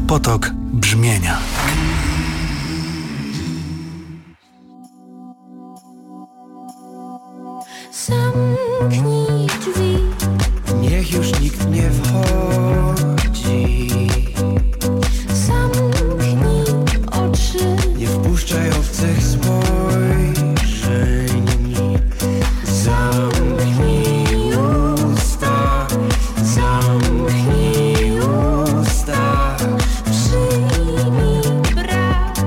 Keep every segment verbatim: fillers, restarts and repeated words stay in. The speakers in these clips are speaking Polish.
Potok brzmienia. Zamknij drzwi, niech już nikt nie wchodzi. zamknij oczy, Nie wpuszczaj obcych spojrzeń. Zamknij usta, zamknij usta. przyjmij brak,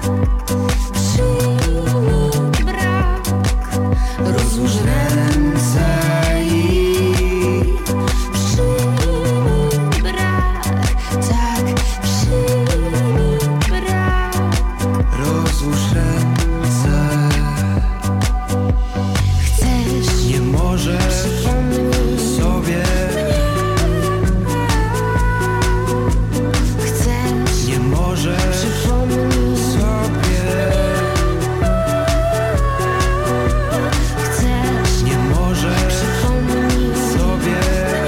przyjmij brak, Rozłóż ręce i przyjmij brak, tak, przyjmij brak. rozłóż ręce. Chcesz, Nie możesz sobie, chcesz, nie możesz przypomnij, sobie, chcesz, nie możesz przypomnij, sobie,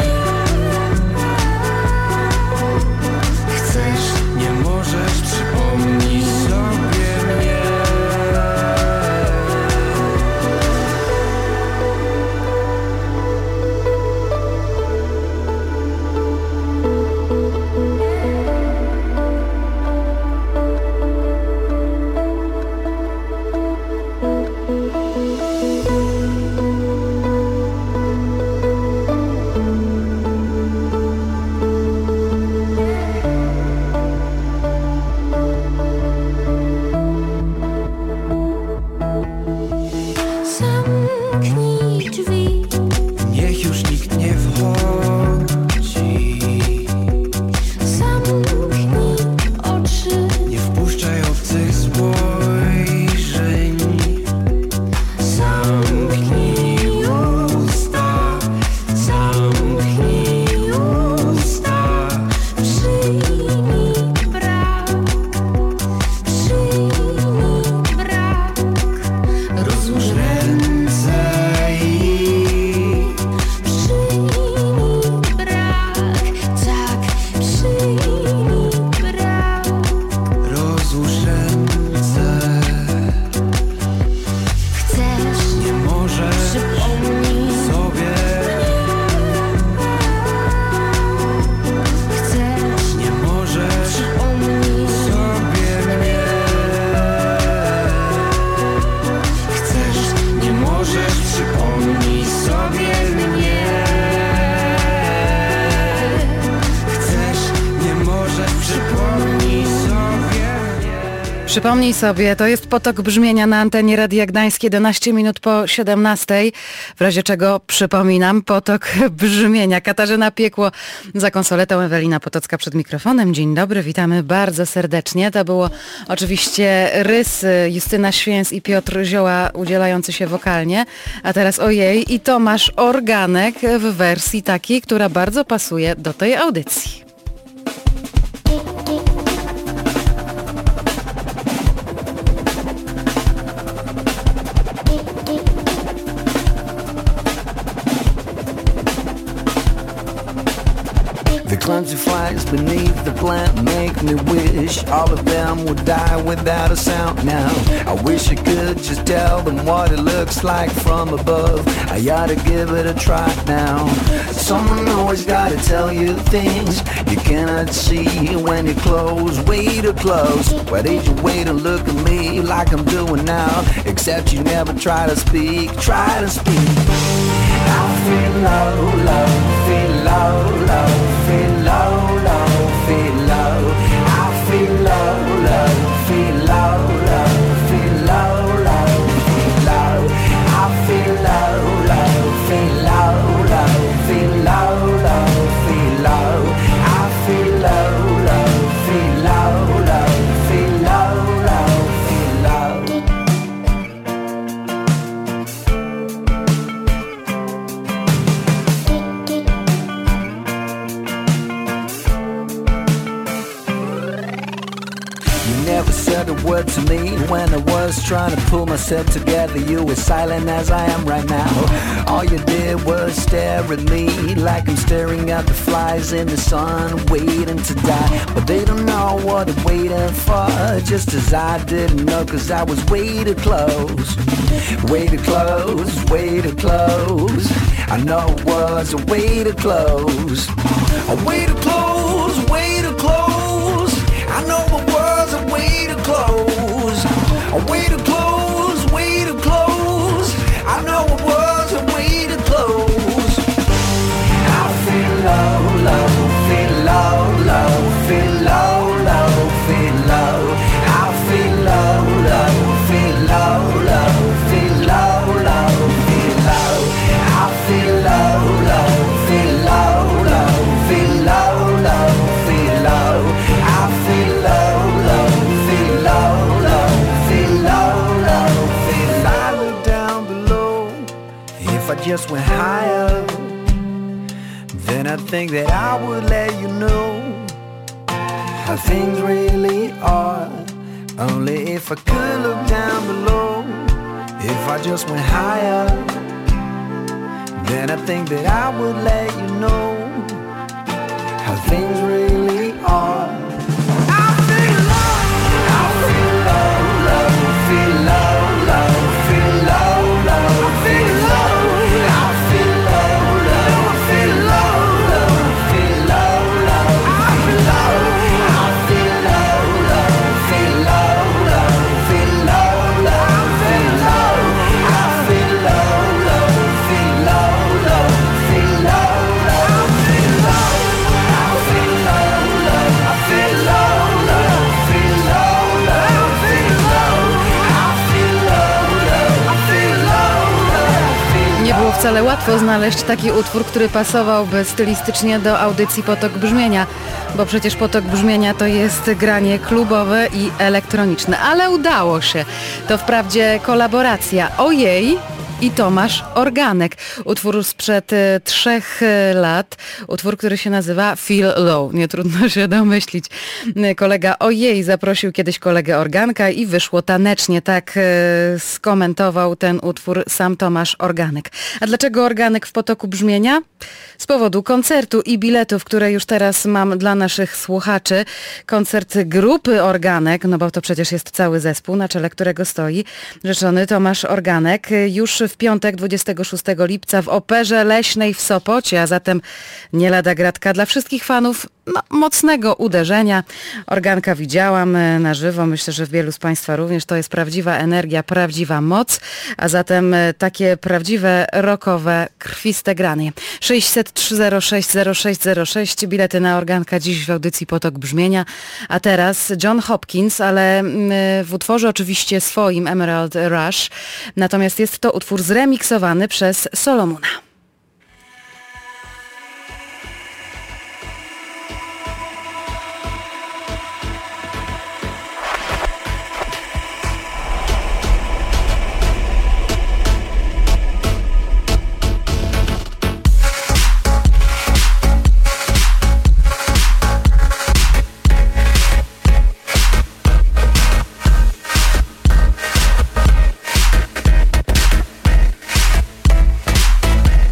chcesz, nie możesz przypomnieć sobie mnie. zamknij drzwi, Niech już nikt nie wchodzi. zamknij oczy, Nie wpuszczaj obcych spojrzeń. Zamknij usta, zamknij usta. przyjmij brak, przyjmij brak, Rozłóż ręce i przyjmij brak, tak, przyjmij brak. rozłóż ręce. Chcesz, Nie możesz przypomnij, sobie, chcesz, nie możesz przypomnij, sobie mnie. chcesz, Nie możesz przypomnieć sobie mnie. Chcesz, nie możesz przypomnieć sobie mnie. Przypomnij sobie, to jest Potok brzmienia na antenie Radia Gdańsk, jedenaście minut po siedemnastej. W razie czego przypominam, Potok brzmienia. Katarzyna Piekło za konsoletą, Ewelina Potocka przed mikrofonem. Dzień dobry, witamy bardzo serdecznie. To było oczywiście Rys, Justyna Święc i Piotr Zioła udzielający się wokalnie. A teraz ojej, i Tomasz Organek w wersji takiej, która bardzo pasuje do tej audycji. The clumsy flies beneath the plant make me wish all of them would die without a sound now. I wish I could just tell them what it looks like from above. I ought to give it a try now. Someone always gotta tell you things you cannot see when you're close, way too close. Why did you wait and look at me like I'm doing now? Except you never try to speak, try to speak. I feel low, low, feel low, low, feel low, low, feel low. I feel low, low, feel low, low, feel low, low, feel low. I feel low, low, feel low, low, feel low, low, feel low. I feel low, low, feel low, low, feel low, low, feel low. never said a word to me. When I was trying to pull myself together, you were silent as I am right now. All you did was stare at me like I'm staring at the flies in the sun, waiting to die. But they don't know what I'm waiting for, just as I didn't know, cause I was way too close. Way too close, way too close. I know it was way too close. Way too close, way too close. I know it was way too close. Way too close, way too close. I know it was way too close. I feel low, low, feel low, low, feel low, low, feel low. I feel low, low, feel low, low, feel low, low, feel low. I feel low, low, feel low, low, feel low, low, feel low. I feel low, low, feel low, low, feel low, low, feel low. I look down below. If I just went higher, then I think that I would let you know how things really are. Only if I could look down below. If I just went higher, then I think that I would let you know how things really are. I feel low, I feel low, low, feel low, low, feel low, low, feel low. I feel low, low, feel low, low, feel low, low, I feel low. I feel low, low, feel low, low, feel low, low, feel low. I feel low, low, feel low, low, feel low, low, feel low. I feel low, low, I feel low, low, feel low, low, feel low. I feel low, low, I feel low, low, feel Nie low. było wcale łatwo znaleźć taki utwór, który pasowałby stylistycznie do audycji Potok Brzmienia, bo przecież Potok Brzmienia to jest granie klubowe i elektroniczne, ale udało się. To wprawdzie kolaboracja Ojej i Tomasz Organek. Utwór sprzed e, trzech e, lat. Utwór, który się nazywa Feel Low. Nie trudno się domyślić. E, Kolega Ojej zaprosił kiedyś kolegę Organka i wyszło tanecznie. Tak e, skomentował ten utwór sam Tomasz Organek. A dlaczego Organek w Potoku Brzmienia? Z powodu koncertu i biletów, które już teraz mam dla naszych słuchaczy. Koncert grupy Organek, no bo to przecież jest cały zespół, na czele którego stoi rzeczony Tomasz Organek. Już w piątek, dwudziestego szóstego lipca w Operze Leśnej w Sopocie, a zatem nie lada gratka dla wszystkich fanów no, mocnego uderzenia. Organka widziałam e, na żywo, myślę, że wielu z Państwa również. To jest prawdziwa energia, prawdziwa moc, a zatem e, takie prawdziwe, rockowe, krwiste granie. sześćset trzy zero sześć zero sześć zero sześć, bilety na Organka dziś w audycji Potok Brzmienia. A teraz John Hopkins, ale mm, w utworze oczywiście swoim, Emerald Rush. Natomiast jest to utwór zremiksowany przez Solomona. I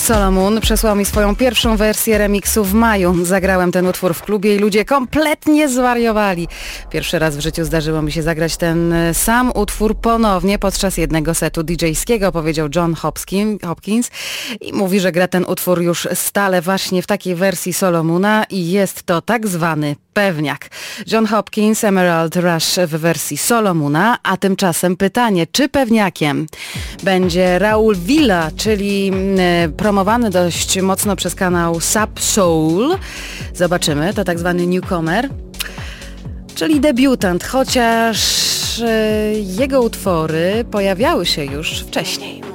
Solomon przesłał mi swoją pierwszą wersję remiksu w maju. Zagrałem ten utwór w klubie i ludzie kompletnie zwariowali. Pierwszy raz w życiu zdarzyło mi się zagrać ten sam utwór ponownie podczas jednego setu didżejskiego, powiedział John Hopkins i mówi, że gra ten utwór już stale właśnie w takiej wersji Solomona i jest to tak zwany pewniak. John Hopkins, Emerald Rush w wersji Solomona, a tymczasem pytanie, czy pewniakiem będzie Raul Villa, czyli promowany dość mocno przez kanał Sub Soul. Zobaczymy, to tak zwany newcomer, czyli debiutant, chociaż jego utwory pojawiały się już wcześniej.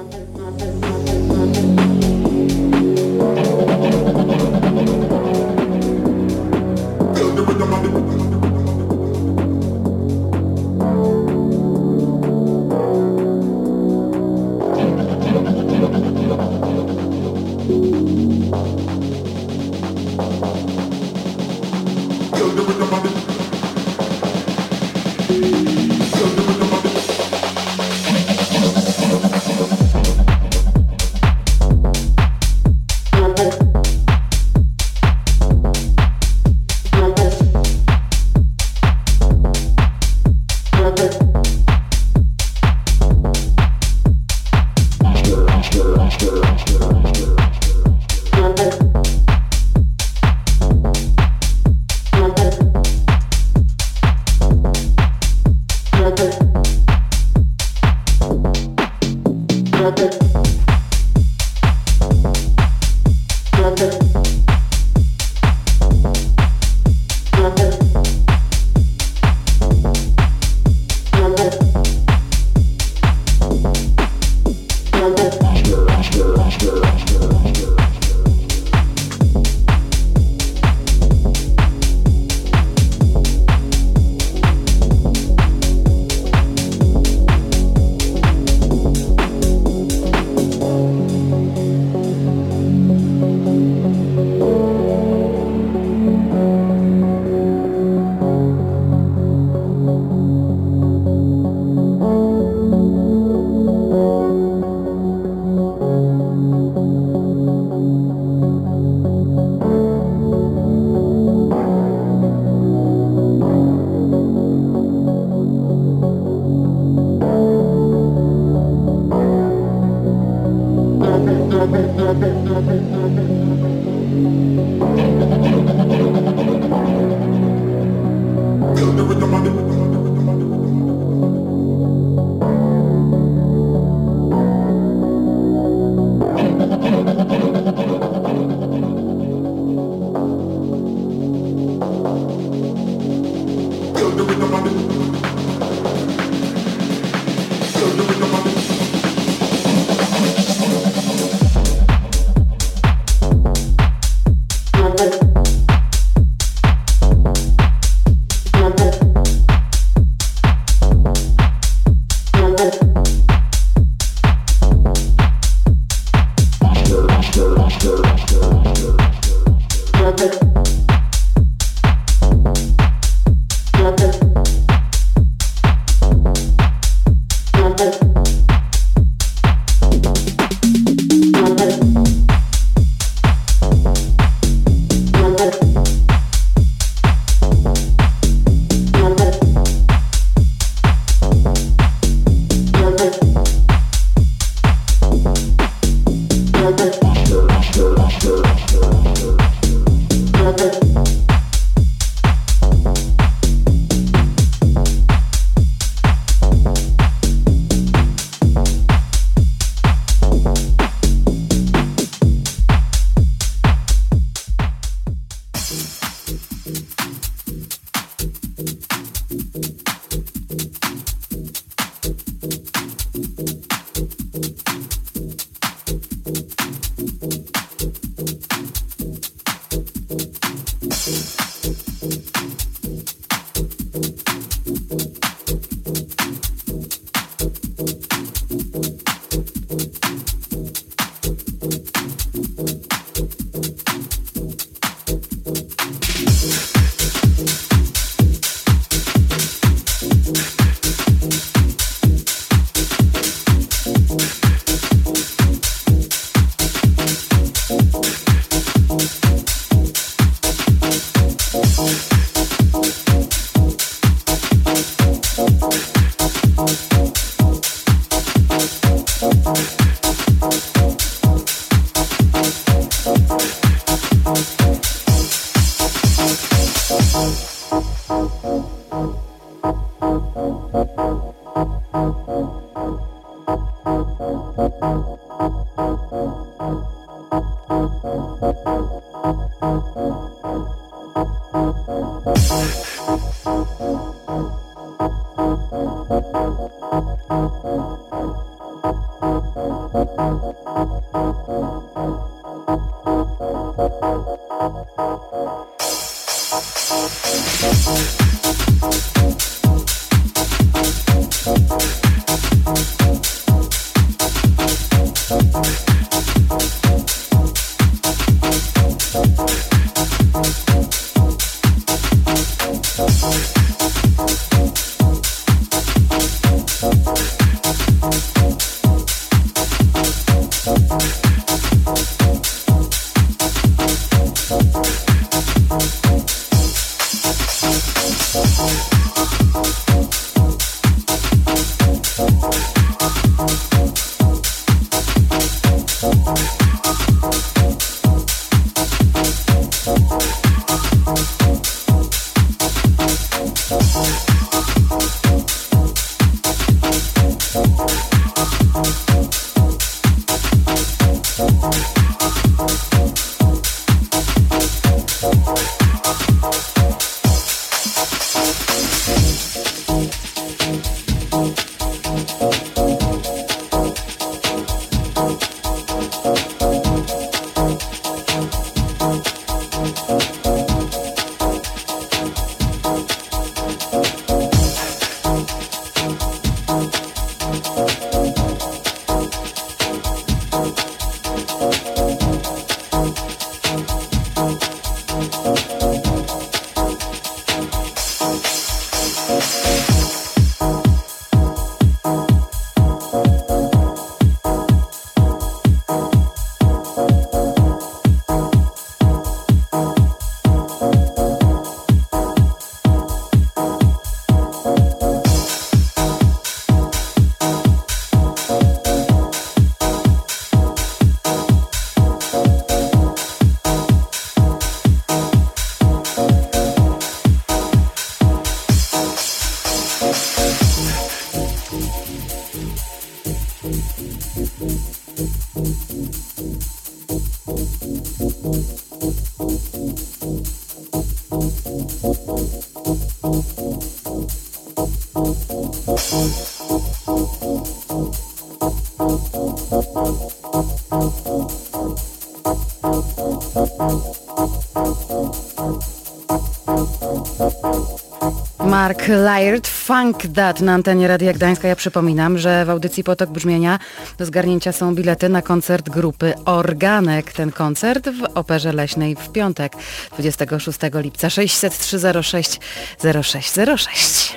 Mark Laird, Funk That na antenie Radia Gdańska. Ja przypominam, że w audycji Potok Brzmienia do zgarnięcia są bilety na koncert grupy Organek. Ten koncert w Operze Leśnej w piątek, dwudziestego szóstego lipca. sześćset trzy zero sześć zero sześć zero sześć.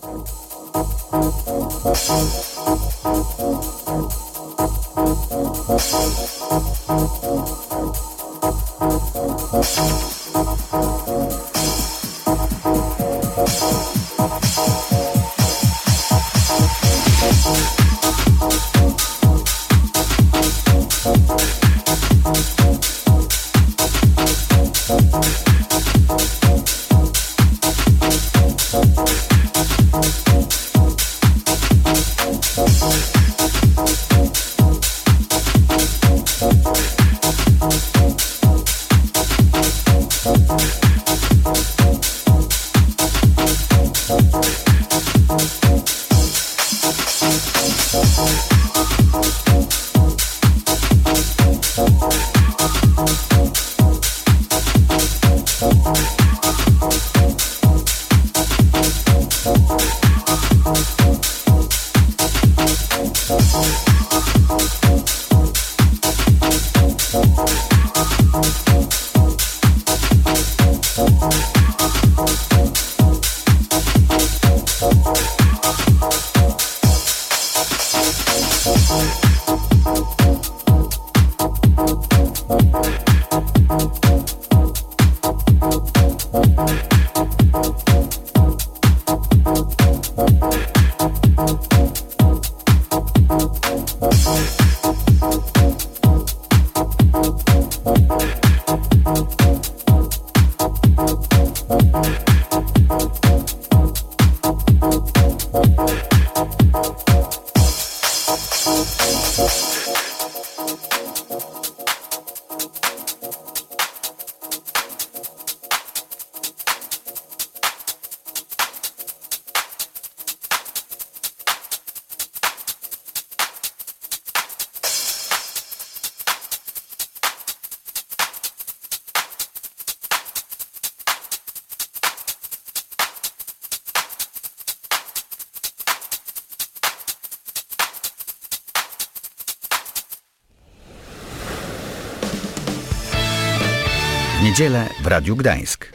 W niedzielę w Radiu Gdańsk.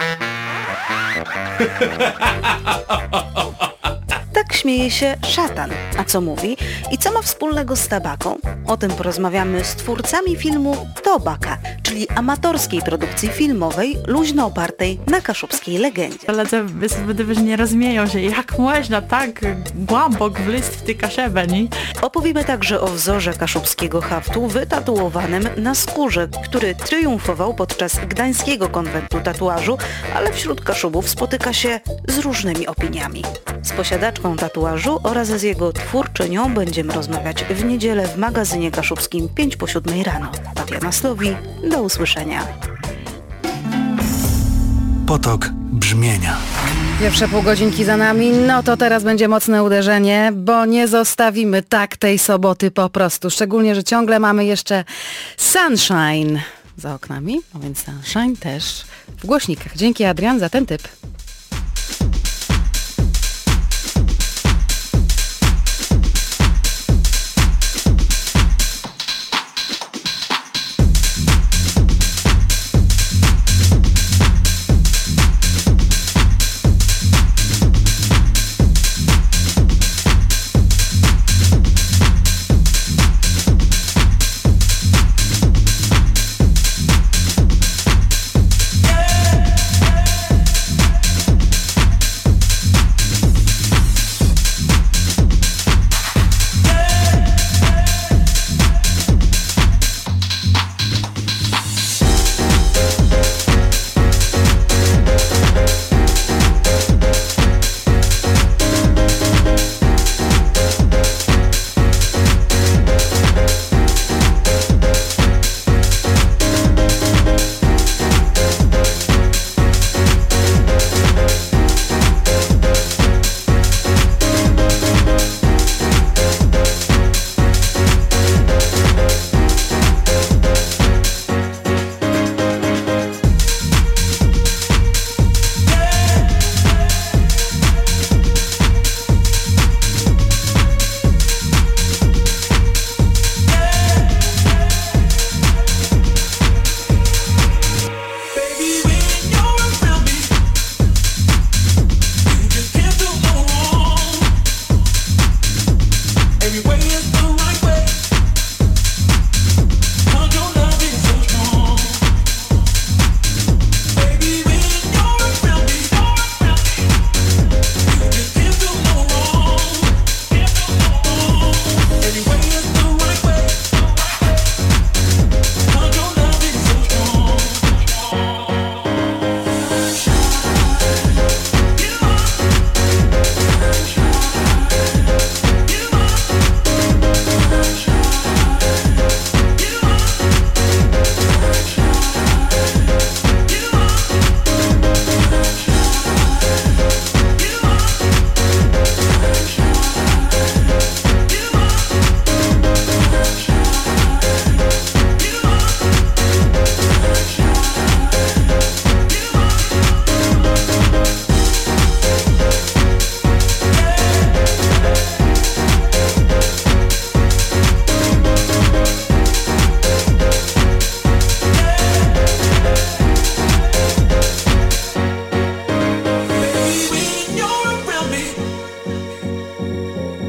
Tak śmieje się szatan. A co mówi? I co ma wspólnego z tabaką? O tym porozmawiamy z twórcami filmu Tobaka, czyli amatorskiej produkcji filmowej, luźno opartej na kaszubskiej legendzie. Koledzy sobie nie rozumieją, że jak można tak głęboko wleźć w te kaszebę, nie? Opowiemy także o wzorze kaszubskiego haftu wytatuowanym na skórze, który triumfował podczas gdańskiego konwentu tatuażu, ale wśród Kaszubów spotyka się z różnymi opiniami. Z posiadaczką tatuażu oraz z jego twórczynią będziemy rozmawiać w niedzielę w magazynie kaszubskim pięć po siódmej rano. Tatiana Slowi, do usłyszenia. Potok brzmienia. Pierwsze pół godzinki za nami, no to teraz będzie mocne uderzenie, bo nie zostawimy tak tej soboty po prostu. Szczególnie, że ciągle mamy jeszcze Sunshine za oknami, no więc Sunshine też w głośnikach. Dzięki, Adrian, za ten typ.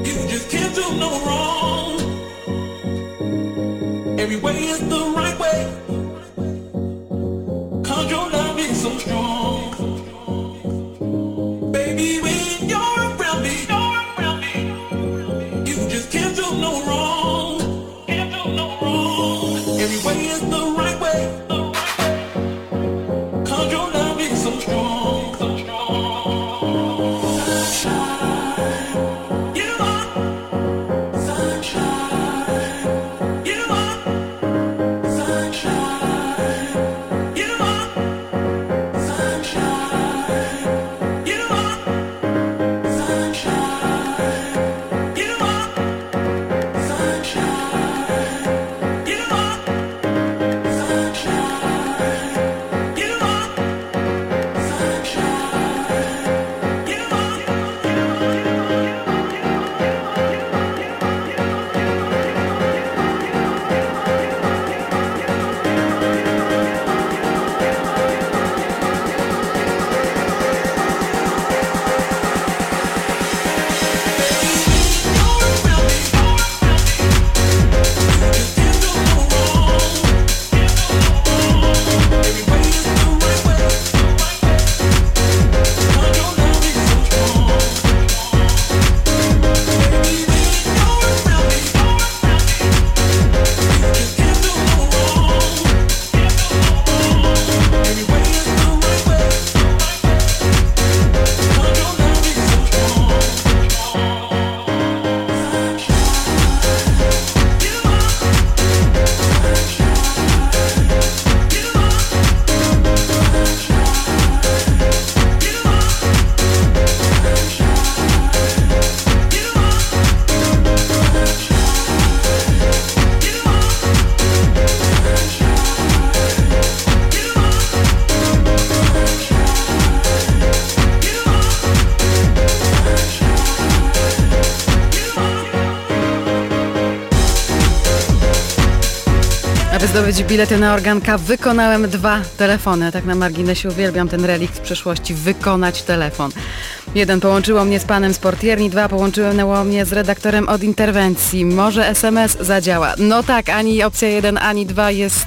Aby zdobyć bilety na Organka, wykonałem dwa telefony. Tak na marginesie, uwielbiam ten relikt z przeszłości, wykonać telefon. Jeden połączyło mnie z panem z portierni, dwa połączyło mnie z redaktorem od interwencji. Może es em es zadziała. No tak, ani opcja jeden, ani dwa jest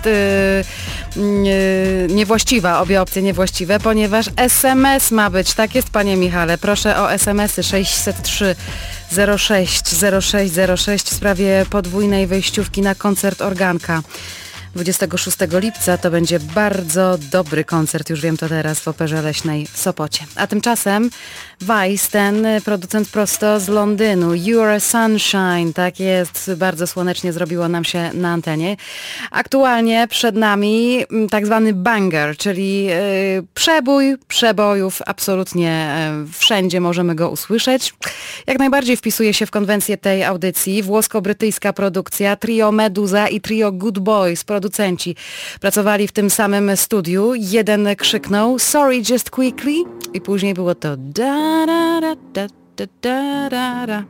yy, yy, niewłaściwa. Obie opcje niewłaściwe, ponieważ es em es ma być. Tak jest, panie Michale. Proszę o es em esy sześćset trzy zero sześć zero sześć zero sześć w sprawie podwójnej wejściówki na koncert Organka. dwudziestego szóstego lipca to będzie bardzo dobry koncert, już wiem to teraz, w Operze Leśnej w Sopocie. A tymczasem Vice, ten producent prosto z Londynu, You're a Sunshine, tak jest, bardzo słonecznie zrobiło nam się na antenie. Aktualnie przed nami tak zwany banger, czyli yy, przebój przebojów, absolutnie yy, wszędzie możemy go usłyszeć. Jak najbardziej wpisuje się w konwencję tej audycji, włosko-brytyjska produkcja, trio Meduza i trio Good Boys, producenci pracowali w tym samym studiu. Jeden krzyknął Sorry just quickly i później było to da da da da da da da da.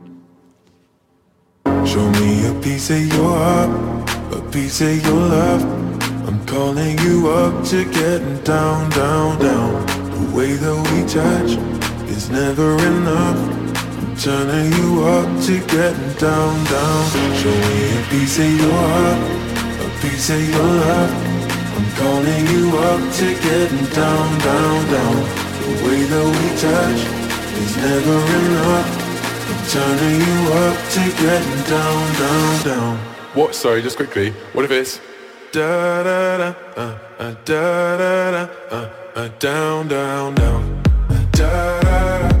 Show me a piece of your heart, a piece of your love. I'm calling you up to getting down, down, down. The way that we touch is never enough. I'm turning you up to getting down, down. Show me a piece of your heart, piece of your love. I'm calling you up to getting down, down, down. The way that we touch is never enough. I'm turning you up to getting down, down, down. What? Sorry, just quickly. What if it's da da da uh, uh, da da da uh, uh, down, down, down. Uh, da da da.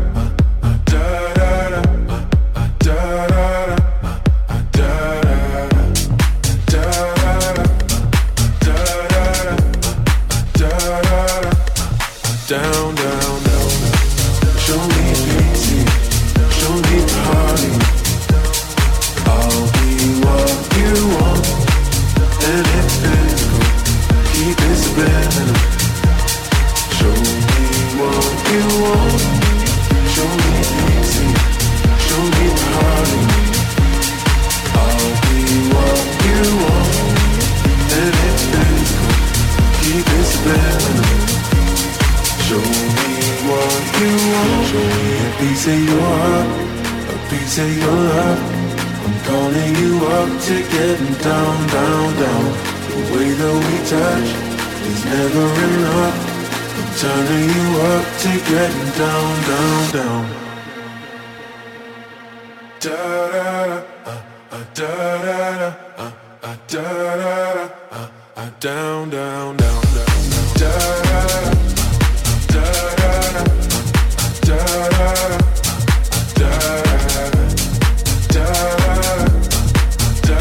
Down, down, down. Show me pity, show me party. I'll be what you want, and it's physical. Keep it subliminal. Show me what you want, piece of your love. I'm calling you up to getting down, down, down. The way that we touch is never enough. I'm turning you up to getting down, down, down. Da da da, uh, uh, da da da, uh, uh, da da da, uh, uh, down, down, down, down, da da da, da da da, da da da, da da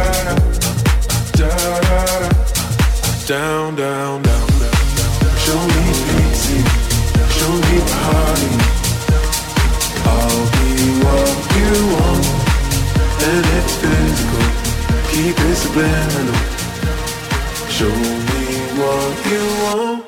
da, down, down, down, down. Show me pity, show me party. I'll be what you want, and it's physical. Keep it subliminal. Show me what you want.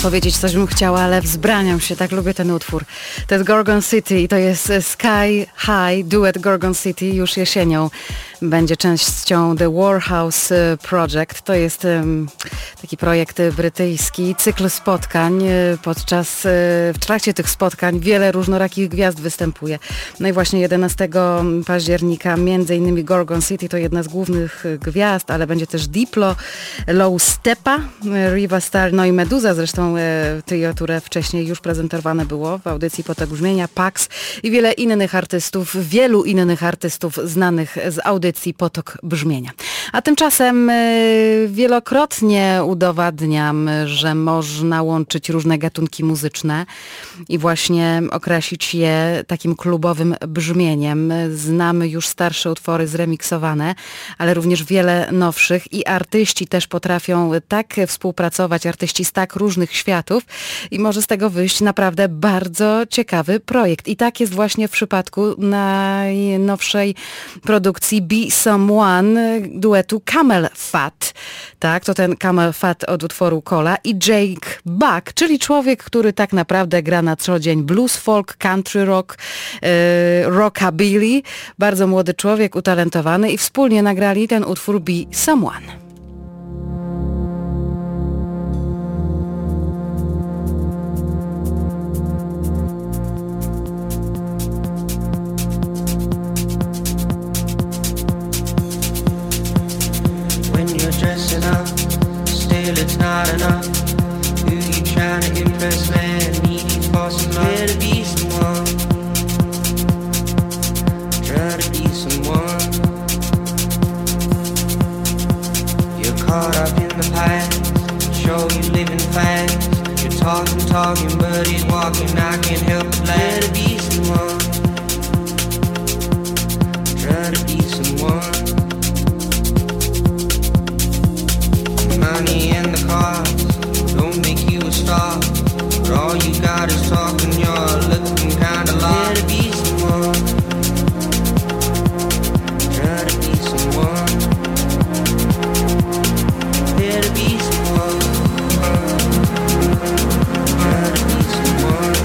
Powiedzieć coś bym chciała, ale wzbraniam się, tak lubię ten utwór. To jest Gorgon City i to jest Sky High, duet Gorgon City już jesienią. Będzie częścią The Warhouse Project. To jest um, taki projekt brytyjski, cykl spotkań. Podczas, w trakcie tych spotkań wiele różnorakich gwiazd występuje. No i właśnie jedenastego października między innymi Gorgon City to jedna z głównych gwiazd, ale będzie też Diplo, Low Stepa, Riva Star, no i Meduza, zresztą trio, które wcześniej już prezentowane było w audycji Potok Brzmienia, Pax i wiele innych artystów, wielu innych artystów znanych z audycji Potok Brzmienia. A tymczasem wielokrotnie udowadniam, że można łączyć różne gatunki muzyczne i właśnie określić je takim klubowym brzmieniem. Znamy już starsze utwory zremiksowane, ale również wiele nowszych i artyści też potrafią tak współpracować, artyści z tak różnych światów i może z tego wyjść naprawdę bardzo ciekawy projekt. I tak jest właśnie w przypadku najnowszej produkcji Be Someone duetu Camel Fat. Tak, to ten Camel Fat od utworu Cola i Jake Buck, czyli człowiek, który tak naprawdę gra na co dzień blues, folk, country rock, yy, rockabilly. Bardzo młody człowiek, utalentowany i wspólnie nagrali ten utwór Be Someone. Dressing up, still it's not enough. Who you trying to impress, man? Need you for some love. Try to be someone. Try to be someone. You're caught up in the past. Show you living fast. You're talking, talking, but he's walking. I can't help but laugh. Try to be someone. Try to be someone. Money and the cars don't make you a star, but all you got is talk and you're looking kinda lost. Try to be someone. Try to be someone. Try to be someone. Try to be someone.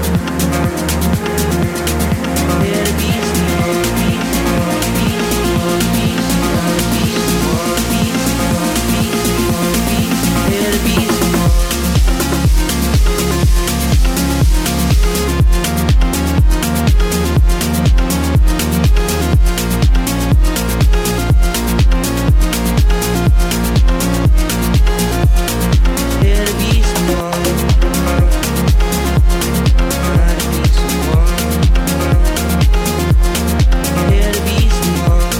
Try to be someone. Be someone. Be someone. Be someone. Be someone. Be someone. Here to be someone. Here to be someone. Try to be someone. Here to be someone.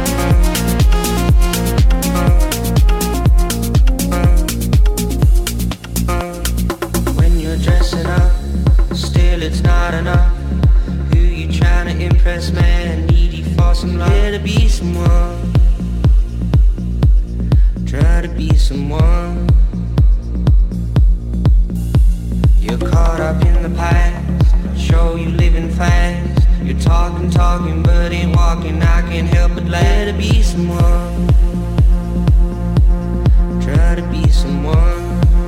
When you're dressing up, still it's not enough. Who you trying to impress, man? Needy for some love. Try to be someone. Try to be someone. You're caught up in the past. Show you living fast. You're talking, talking, but ain't walking. I can't help but laugh. Try to be someone. Try to be someone.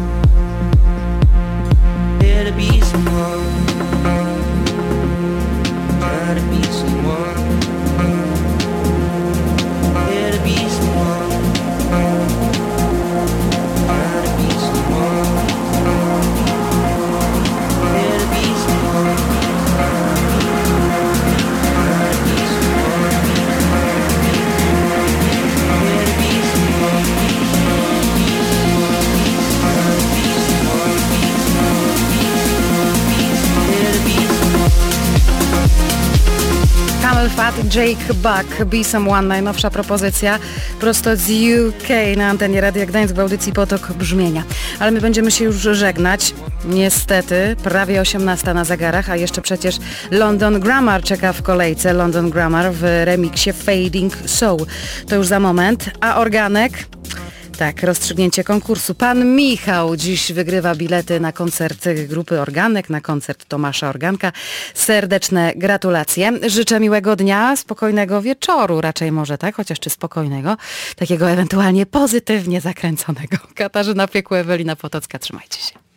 Try to be someone. Try to be someone. Try to be someone. Try to be someone. Try to be someone. Try to be someone. Try to be Camel Fat, Jake Buck, Be Someone, najnowsza propozycja prosto z U K na antenie Radia Gdańsk w audycji Potok Brzmienia. Ale my będziemy się już żegnać. Niestety, prawie osiemnasta na zegarach, a jeszcze przecież London Grammar czeka w kolejce. London Grammar w remiksie Fading Soul. To już za moment. A Organek? Tak, rozstrzygnięcie konkursu. Pan Michał dziś wygrywa bilety na koncert grupy Organek, na koncert Tomasza Organka. Serdeczne gratulacje. Życzę miłego dnia, spokojnego wieczoru, raczej może tak, chociaż czy spokojnego, takiego ewentualnie pozytywnie zakręconego. Katarzyna Piekło, Ewelina Potocka, trzymajcie się.